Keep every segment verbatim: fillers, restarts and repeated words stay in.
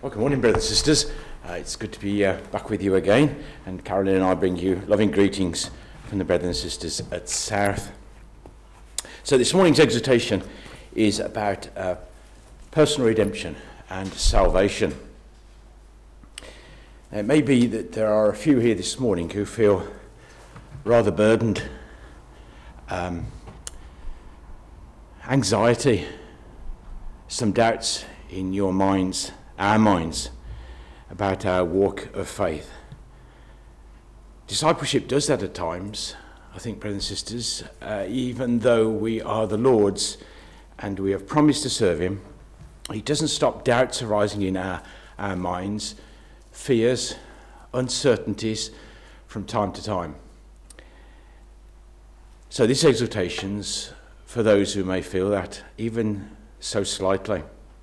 Well, good morning, brothers and sisters. Uh, it's good to be uh, back with you again. And Carolyn and I bring you loving greetings from the brothers and sisters at South. So this morning's exhortation is about uh, personal redemption and salvation. Now, it may be that there are a few here this morning who feel rather burdened, um, anxiety, some doubts in your minds, our minds, about our walk of faith. Discipleship does that at times, I think, brothers and sisters. Uh, even though we are the Lord's and we have promised to serve him, he doesn't stop doubts arising in our, our minds, fears, uncertainties from time to time. So this exhortation's for those who may feel that, even so slightly.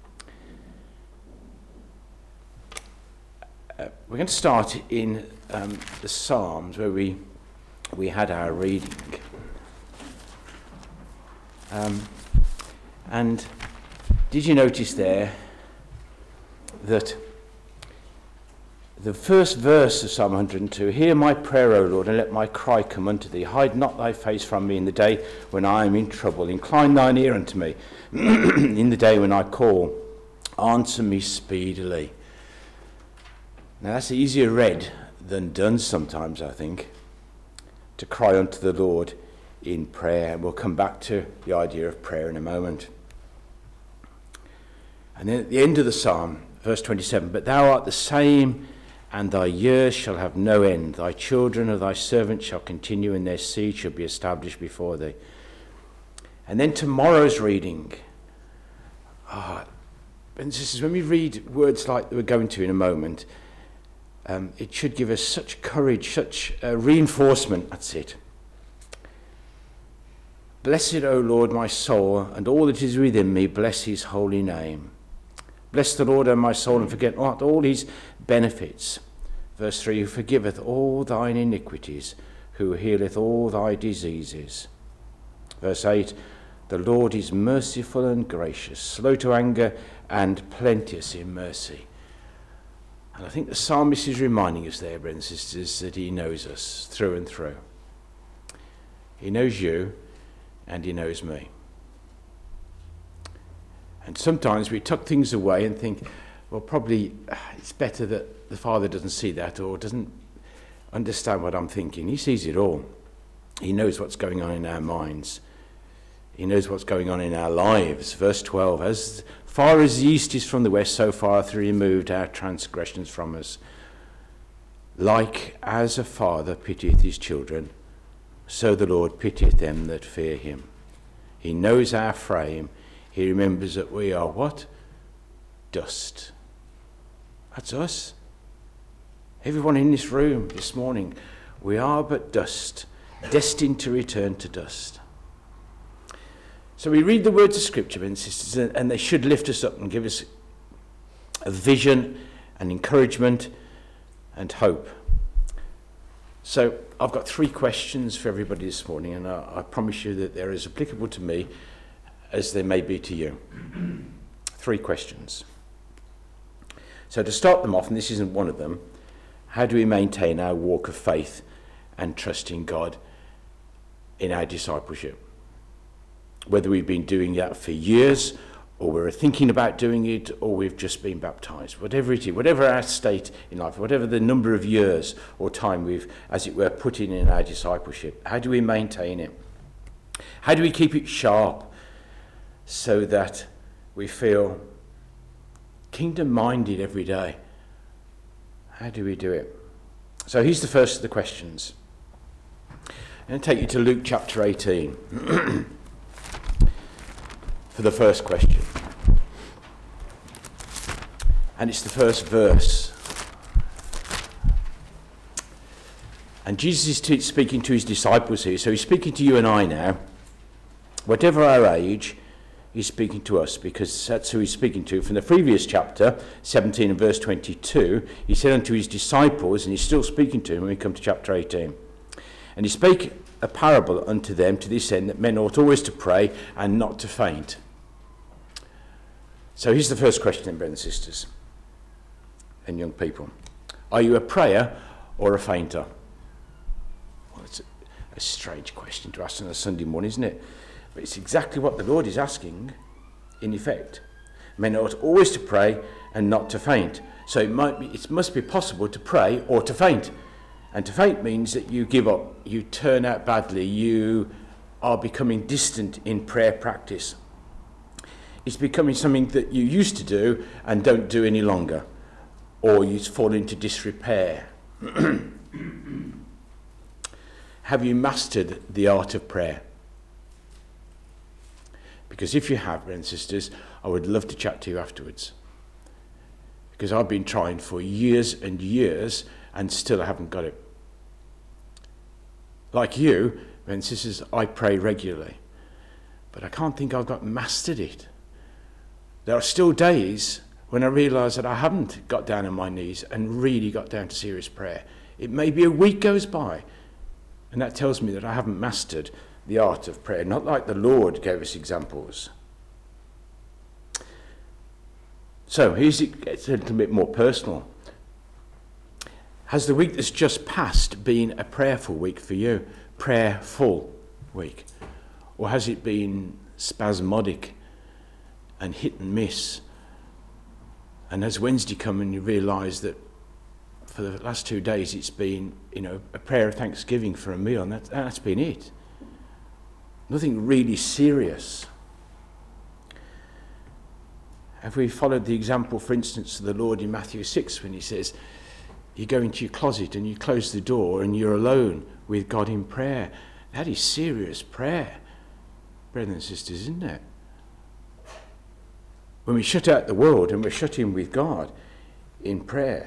Uh, we're going to start in um, the Psalms where we we had our reading. Um, and did you notice there that the first verse of Psalm one hundred two, hear my prayer, O Lord, and let my cry come unto thee. Hide not thy face from me in the day when I am in trouble. Incline thine ear unto me in the day when I call. Answer me speedily. Now that's easier read than done sometimes, I think, to cry unto the Lord in prayer. And we'll come back to the idea of prayer in a moment. And then at the end of the psalm, verse twenty-seven, but thou art the same, and thy years shall have no end. Thy children of thy servant shall continue, and their seed shall be established before thee. And then tomorrow's reading. Ah, and this is when we read words like we're going to in a moment, um, it should give us such courage, such uh, reinforcement. That's it. Blessed, O Lord, my soul, and all that is within me, bless his holy name. Bless the Lord, O my soul, and forget not all his benefits. Verse three, who forgiveth all thine iniquities, who healeth all thy diseases. Verse eight, the Lord is merciful and gracious, slow to anger, and plenteous in mercy. And I think the psalmist is reminding us there, brothers and sisters, that he knows us through and through. He knows you, and he knows me. And sometimes we tuck things away and think, well, probably it's better that the Father doesn't see that or doesn't understand what I'm thinking. He sees it all. He knows what's going on in our minds. He knows what's going on in our lives. Verse twelve, as far as the east is from the west, so far hath he removed our transgressions from us. Like as a father pitieth his children, so the Lord pitieth them that fear him. He knows our frame. He remembers that we are what? Dust. That's us. Everyone in this room this morning, we are but dust, destined to return to dust. So we read the words of Scripture, brothers and sisters, and they should lift us up and give us a vision and encouragement and hope. So I've got three questions for everybody this morning, and I, I promise you that they're as applicable to me as they may be to you. Three questions. So to start them off, and this isn't one of them, how do we maintain our walk of faith and trust in God in our discipleship? Whether we've been doing that for years, or we're thinking about doing it, or we've just been baptized, whatever it is, whatever our state in life, whatever the number of years or time we've, as it were, put in in our discipleship, how do we maintain it? How do we keep it sharp so that we feel kingdom-minded every day? How do we do it? So here's the first of the questions. I'm going to take you to Luke chapter eighteen for the first question. And it's the first verse. And Jesus is t- speaking to his disciples here. So he's speaking to you and I now. Whatever our age, he's speaking to us, because that's who he's speaking to. From the previous chapter, seventeen and verse twenty-two, he said unto his disciples, and he's still speaking to them when we come to chapter eighteen. And he spake a parable unto them to this end, that men ought always to pray and not to faint. So here's the first question then, brothers and sisters. and young people. Are you a prayer or a fainter? Well, it's a, a strange question to ask on a Sunday morning, isn't it? But it's exactly what the Lord is asking, in effect. Men ought always to pray and not to faint. So it might be, it must be possible to pray or to faint. And to faint means that you give up, you turn out badly, you are becoming distant in prayer practice. It's becoming something that you used to do and don't do any longer, or you fall into disrepair. Have you mastered the art of prayer? Because if you have, brothers and sisters, I would love to chat to you afterwards. Because I've been trying for years and years and still I haven't got it. Like you, brothers and sisters, I pray regularly. But I can't think I've got mastered it. There are still days when I realise that I haven't got down on my knees and really got down to serious prayer. It may be a week goes by, and that tells me that I haven't mastered the art of prayer, not like the Lord gave us examples. So here's it, it's a little bit more personal. Has the week that's just passed been a prayerful week for you? Prayerful week? Or has it been spasmodic and hit and miss? And has Wednesday come and you realise that for the last two days it's been, you know, a prayer of thanksgiving for a meal, and that, that's been it. Nothing really serious. Have we followed the example, for instance, of the Lord in Matthew six when he says, you go into your closet and you close the door and you're alone with God in prayer? That is serious prayer, brothers and sisters, isn't it? When we shut out the world and we're shut in with God in prayer.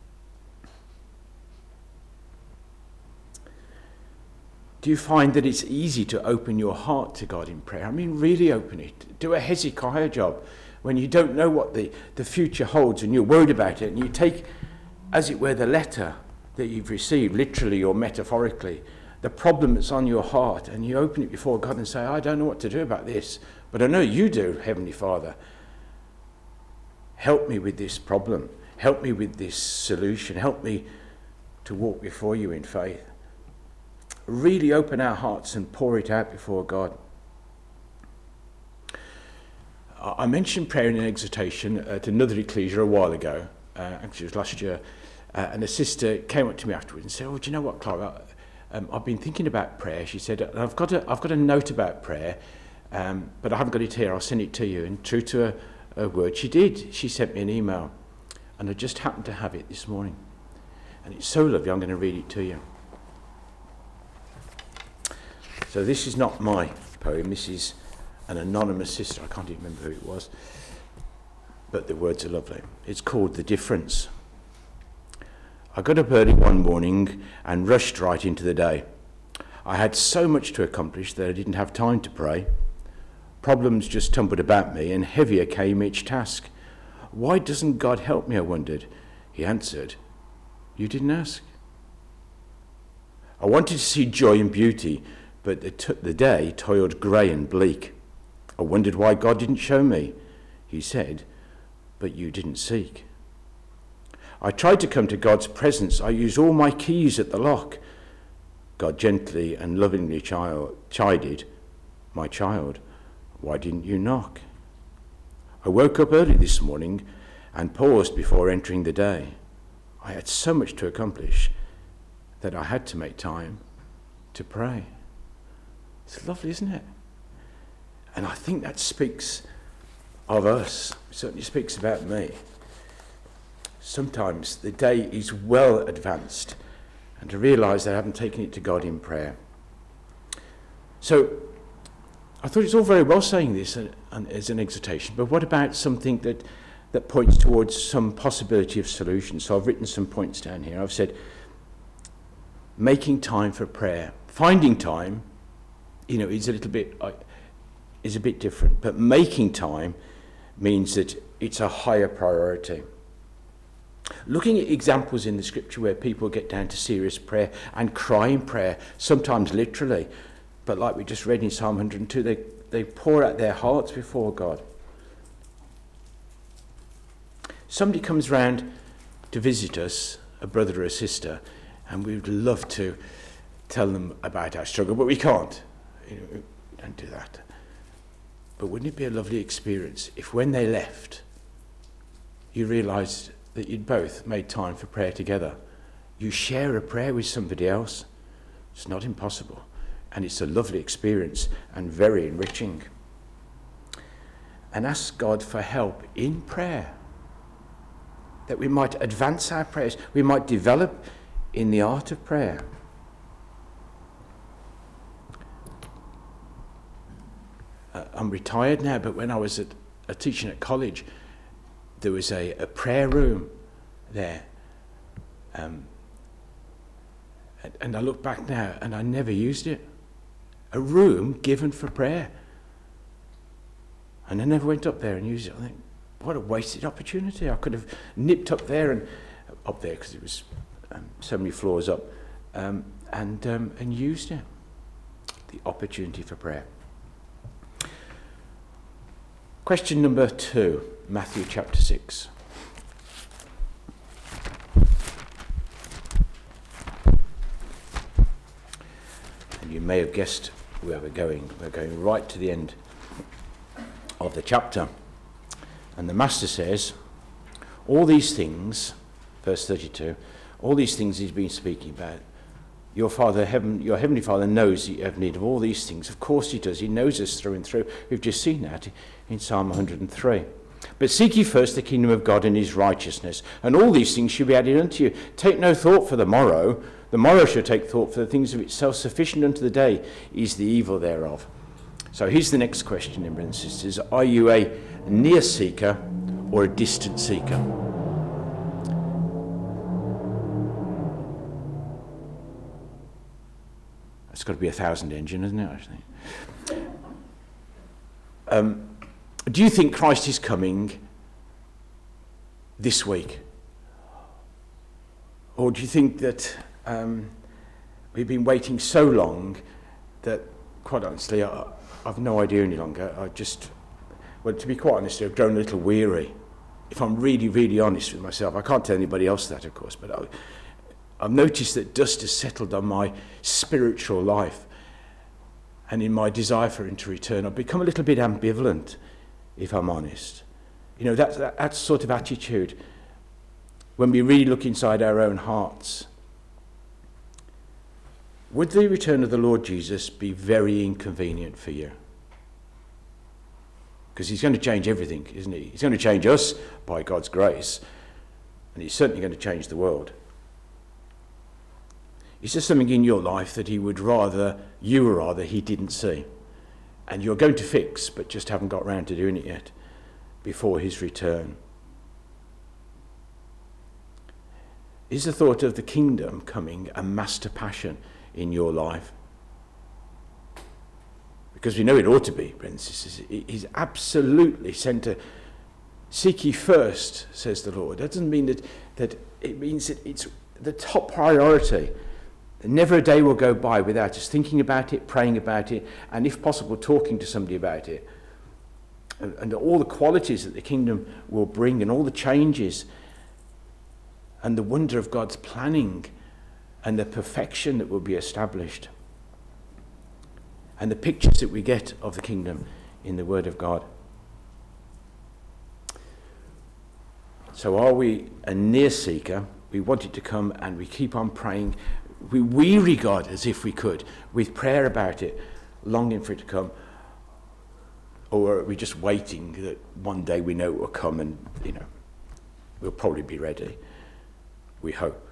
Do you find that it's easy to open your heart to God in prayer? I mean, really open it. Do a Hezekiah job when you don't know what the, the future holds and you're worried about it, and you take, as it were, the letter that you've received, literally or metaphorically, the problem that's on your heart, and you open it before God and say, I don't know what to do about this, but I know you do, Heavenly Father. Help me with this problem. Help me with this solution. Help me to walk before you in faith. Really open our hearts and pour it out before God. I mentioned prayer in an exhortation at another ecclesia a while ago, uh, actually it was last year, uh, and a sister came up to me afterwards and said, oh, do you know what, Clara, um, I've been thinking about prayer. She said, I've got a, I've got a note about prayer, um, but I haven't got it here, I'll send it to you. And true to her, her word, she did. She sent me an email, and I just happened to have it this morning. And it's so lovely, I'm going to read it to you. So this is not my poem, this is an anonymous sister, I can't even remember who it was, but the words are lovely. It's called The Difference. I got up early one morning and rushed right into the day. I had so much to accomplish that I didn't have time to pray. Problems just tumbled about me, and heavier came each task. Why doesn't God help me, I wondered. He answered, you didn't ask. I wanted to see joy and beauty, but the, t- the day toiled grey and bleak. I wondered why God didn't show me. He said, but you didn't seek. I tried to come to God's presence. I used all my keys at the lock. God gently and lovingly child, chided, my child, why didn't you knock? I woke up early this morning and paused before entering the day. I had so much to accomplish that I had to make time to pray. It's lovely, isn't it? And I think that speaks of us. It certainly speaks about me. Sometimes the day is well advanced, and to realise that I haven't taken it to God in prayer. So I thought it's all very well saying this as an exhortation, but what about something that, that points towards some possibility of solution? So I've written some points down here. I've said, making time for prayer. Finding time, you know, is a little bit uh, is a bit different, but making time means that it's a higher priority. Looking at examples in the scripture where people get down to serious prayer and cry in prayer, sometimes literally, but like we just read in Psalm one hundred two, they, they pour out their hearts before God. Somebody comes round to visit us, a brother or a sister, and we would love to tell them about our struggle, but we can't. You know, we don't do that. But wouldn't it be a lovely experience if when they left, you realised that you'd both made time for prayer together? You share a prayer with somebody else. It's not impossible. And it's a lovely experience and very enriching. And ask God for help in prayer, that we might advance our prayers, we might develop in the art of prayer. Uh, I'm retired now, but when I was at, uh, teaching at college, there was a, a prayer room there. Um, and, and I look back now and I never used it. A room given for prayer. And I never went up there and used it. I think, what a wasted opportunity. I could have nipped up there and up there because it was um, so many floors up, um, and um, and used it. The opportunity for prayer. Question number two, Matthew chapter six. And you may have guessed where we're going. We're going right to the end of the chapter. And the master says, all these things, verse thirty-two, all these things he's been speaking about, your Father, heaven, your heavenly Father knows that you have need of all these things. Of course he does. He knows us through and through. We've just seen that in Psalm one hundred and three. But seek ye first the kingdom of God and his righteousness, and all these things shall be added unto you. Take no thought for the morrow. The morrow shall take thought for the things of itself. Sufficient unto the day is the evil thereof. So here's the next question, brothers and sisters. Are you a near seeker or a distant seeker? It's got to be a thousand engine, isn't it, actually? Um, do you think Christ is coming this week? Or do you think that um, we've been waiting so long that, quite honestly, I, I've no idea any longer. I just, well, to be quite honest, I've grown a little weary. If I'm really, really honest with myself, I can't tell anybody else that, of course, but I, I've noticed that dust has settled on my spiritual life, and in my desire for him to return, I've become a little bit ambivalent, if I'm honest. You know, that, that, that sort of attitude, when we really look inside our own hearts. Would the return of the Lord Jesus be very inconvenient for you? Because he's going to change everything, isn't he? He's going to change us by God's grace, and he's certainly going to change the world. Is there something in your life that he would rather, you would rather he didn't see? And you're going to fix, but just haven't got round to doing it yet before his return? Is the thought of the kingdom coming a master passion in your life? Because we know it ought to be, brothers and sisters. It is absolutely centre. Seek ye first, says the Lord. That doesn't mean that, that it means that it's the top priority. Never a day will go by without us thinking about it, praying about it, and if possible, talking to somebody about it. And, and all the qualities that the kingdom will bring, and all the changes, and the wonder of God's planning, and the perfection that will be established, and the pictures that we get of the kingdom in the Word of God. So are we a near seeker? We want it to come, and we keep on praying. We weary God as if we could, with prayer about it, longing for it to come. Or are we just waiting that one day we know it will come, and, you know, we'll probably be ready? We hope.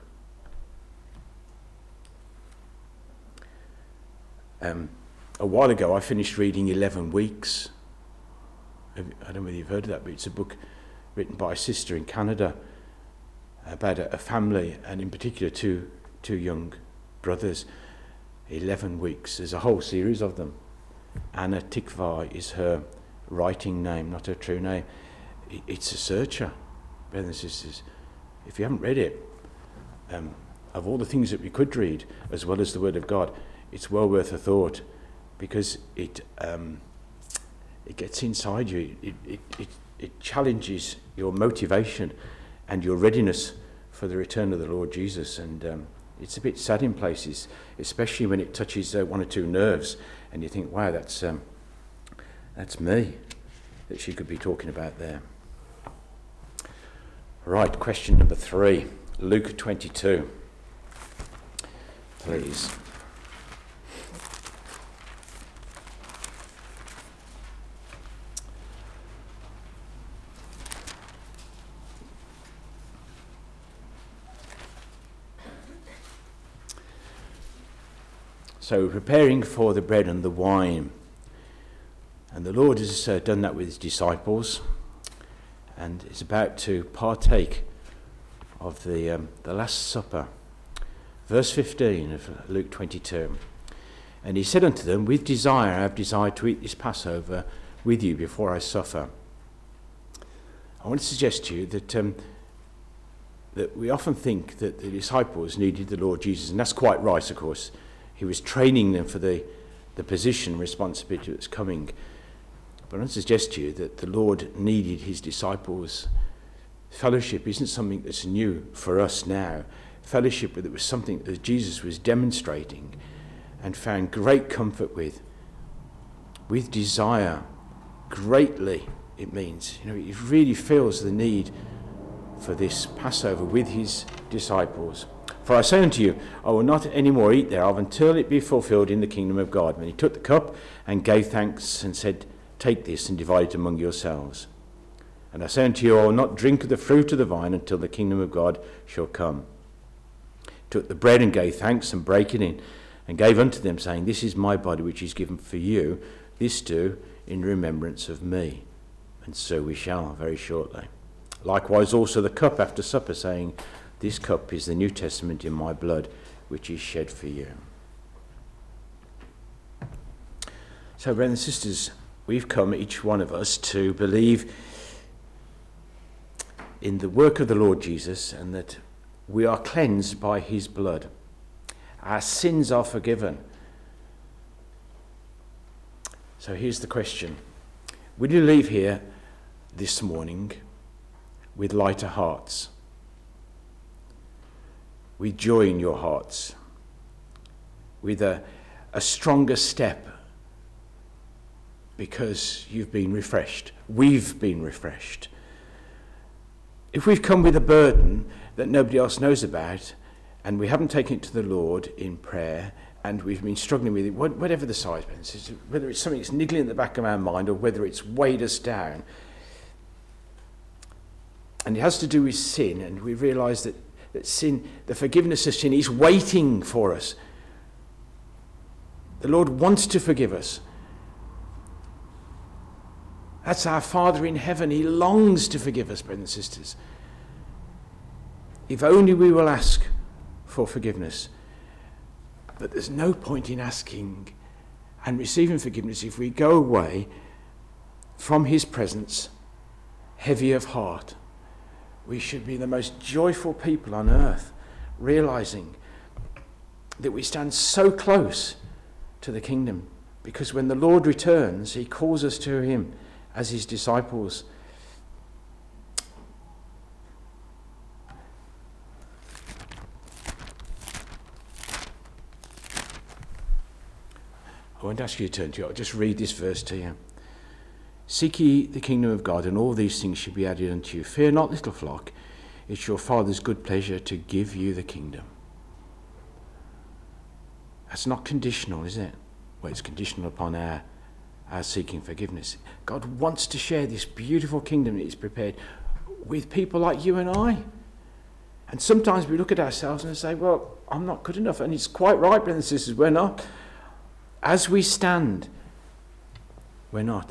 Um, a while ago, I finished reading eleven weeks. I don't know whether you've heard of that, but it's a book written by a sister in Canada about a, a family, and in particular two two young brothers. eleven weeks. There's a whole series of them. Anna Tikva is her writing name, not her true name. It, it's a searcher, brothers and sisters. If you haven't read it, um, of all the things that we could read, as well as the Word of God, it's well worth a thought, because it um, it gets inside you. It, it, it, it challenges your motivation and your readiness for the return of the Lord Jesus. And um, it's a bit sad in places, especially when it touches uh, one or two nerves, and you think, wow, that's um, that's me that she could be talking about there. Right, question number three, Luke twenty-two, please. So preparing for the bread and the wine. And the Lord has uh, done that with his disciples and is about to partake of the, um, the Last Supper. Verse fifteen of Luke twenty-two. And he said unto them, with desire I have desired to eat this Passover with you before I suffer. I want to suggest to you that um, that we often think that the disciples needed the Lord Jesus, and that's quite right, of course. He was training them for the, the position and responsibility that's coming. But I want to suggest to you that the Lord needed his disciples. Fellowship isn't something that's new for us now. Fellowship that was something that Jesus was demonstrating and found great comfort with. With desire, greatly, it means. You know, he really feels the need for this Passover with his disciples. For I say unto you, I will not any more eat thereof until it be fulfilled in the kingdom of God. And he took the cup and gave thanks and said, take this and divide it among yourselves. And I say unto you, I will not drink of the fruit of the vine until the kingdom of God shall come. He took the bread and gave thanks and brake it in and gave unto them, saying, this is my body which is given for you. This do in remembrance of me. And so we shall very shortly. Likewise also the cup after supper, saying, this cup is the New Testament in my blood, which is shed for you. So, brothers and sisters, we've come, each one of us, to believe in the work of the Lord Jesus and that we are cleansed by his blood. Our sins are forgiven. So here's the question. Will you leave here this morning with lighter hearts? With joy in your hearts, with a, a stronger step, because you've been refreshed. We've been refreshed. If we've come with a burden that nobody else knows about, and we haven't taken it to the Lord in prayer, and we've been struggling with it, whatever the size, whether it's something that's niggling in the back of our mind, or whether it's weighed us down, and it has to do with sin, and we realise that that sin, the forgiveness of sin, is waiting for us. The Lord wants to forgive us. That's our Father in heaven. He longs to forgive us, brothers and sisters. If only we will ask for forgiveness. But there's no point in asking and receiving forgiveness if we go away from his presence heavy of heart. We should be the most joyful people on earth, realizing that we stand so close to the kingdom, because when the Lord returns, he calls us to him as his disciples. I won't ask you to turn to you. I'll just read this verse to you. Seek ye the kingdom of God, and all these things shall be added unto you. Fear not, little flock. It's your Father's good pleasure to give you the kingdom. That's not conditional, is it? Well, it's conditional upon our, our seeking forgiveness. God wants to share this beautiful kingdom that he's prepared with people like you and I. And sometimes we look at ourselves and say, well, I'm not good enough. And it's quite right, brothers and sisters, we're not. As we stand, we're not.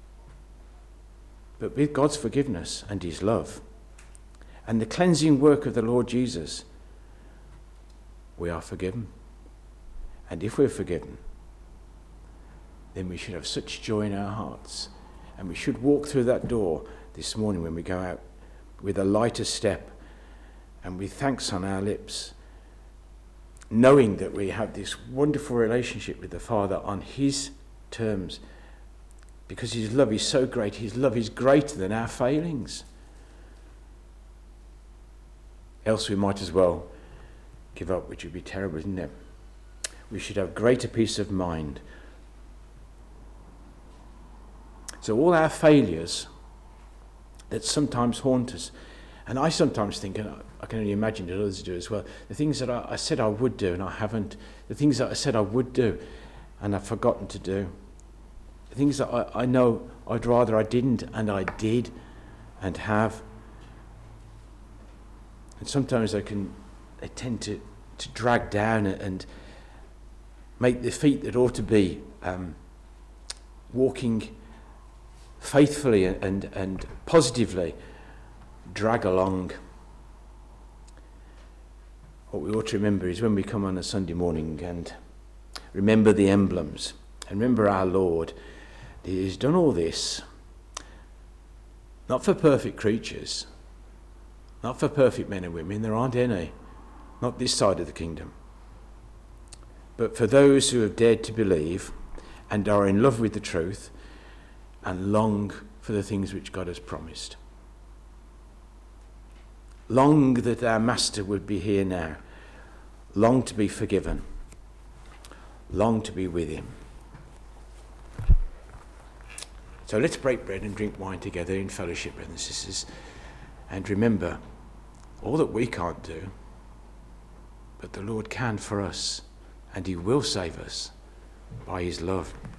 But with God's forgiveness and his love and the cleansing work of the Lord Jesus, we are forgiven. And if we're forgiven, then we should have such joy in our hearts. And we should walk through that door this morning when we go out with a lighter step and with thanks on our lips, knowing that we have this wonderful relationship with the Father on his terms, because his love is so great. His love is greater than our failings. else we might as well give up, which would be terrible, isn't it? We should have greater peace of mind. So all our failures that sometimes haunt us, and I sometimes think, and I can only imagine that others do as well, the things that I, I said I would do and I haven't, the things that I said I would do and I've forgotten to do, the things that I, I know I'd rather I didn't and I did and have. And sometimes I can, they tend to, to drag down and make the feet that ought to be um, walking faithfully and, and positively drag along. What we ought to remember is when we come on a Sunday morning and remember the emblems and remember our Lord, He has done all this not for perfect creatures, not for perfect men and women, there aren't any, not this side of the kingdom, but for those who have dared to believe and are in love with the truth and long for the things which God has promised. Long that our Master would be here now. Long to be forgiven. Long to be with him. So let's break bread and drink wine together in fellowship, brothers and sisters. And remember, all that we can't do, but the Lord can for us, and he will save us by his love.